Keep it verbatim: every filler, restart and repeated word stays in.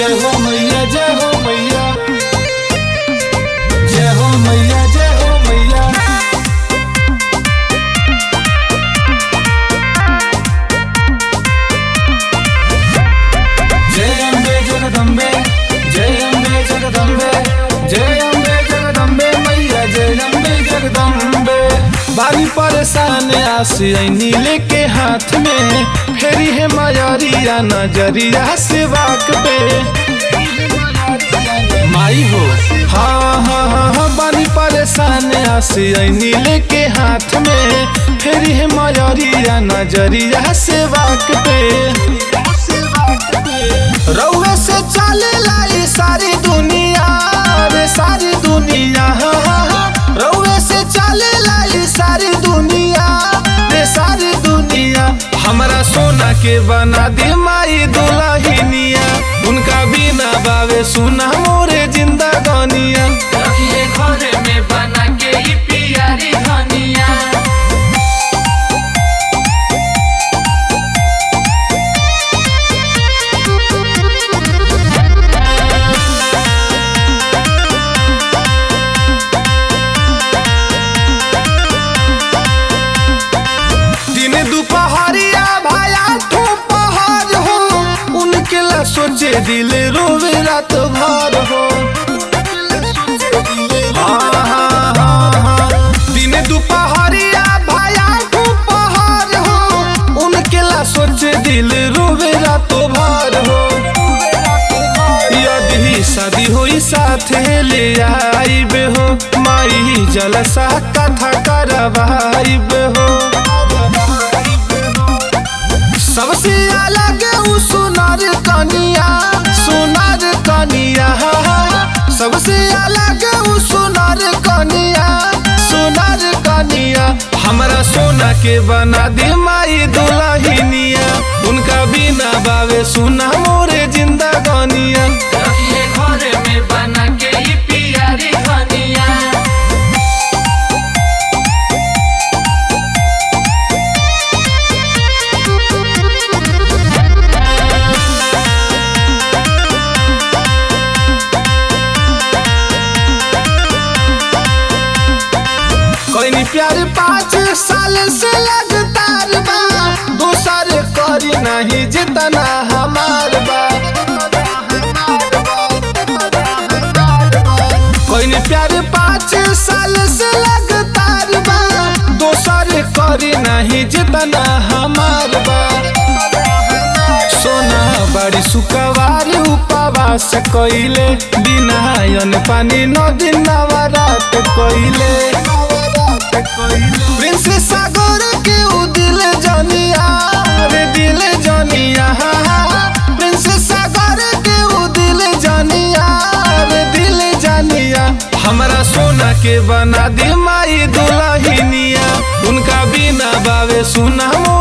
जय हो मैया जय हो मैया जय हो मैया जय हो मैया। जय अम्बे जगदम्बे जय अम्बे जगदम्बे जय अम्बे जगदम्बे मैया जय अम्बे जगदम्बे। बारी परेशान आसी नीले के हाथ में फेरी है मायारिया नजरिया से वाक पे माई हो। हाँ हाँ हाँ हाँ बारी परेशान आसी नीले के हाथ में फेरी है मायारिया नजरिया से वाक पे। रउए से चले लाई सारी दुनिया रे सारी दुनिया। हाँ हाँ हाँ रउए से चले लाई सारी दुनिया रे सारी दुनिया। हमरा सोना के बना दी माई दुल्हनिया उनका बिना बावे सुना मोरे जिंदगानिया। रखिए घरे में बना के ही प्यारी धनिया। सोचे दिल रोवे रात भर हो। हाँ हाँ हाँ हाँ दिन दोपहरिया भाया दोपहर हो उनके ला सोचे दिल रोवे रात भर हो। यदि शादी होई साथे ले आइबे हो माई जलसा कथा करवाइब हो। सबसे अलग उ सुनार कनिया सुनार कनिया। सबसे अलग उ सुनार कनिया सुनार कनिया। हमरा सोना के बना दे माई दुल्हनिया उनका बिना बावे सुना मोरे जिंदगानिया। रखिए घरे में बना के ही प्यारी धनिया। कोई प्यार पाँच साल से लगातार बा दूसर करी नहीं जितना हमार बा। कोई प्यार पाँच साल से लगातार बा दूसर करी नहीं जितना हमार बा। सोना बड़ी सुखवार उपवास कइले बिना अन्न पानी नदी नवरात कइले। प्रिंसेस सागर के उ दिल जानिया रे दिल जानिया। प्रिंसेस सागर के उ दिल जानिया रे दिल जानिया। हमरा सोना के बना दी माई दुल्हनिया उनका बिना बावे सुना।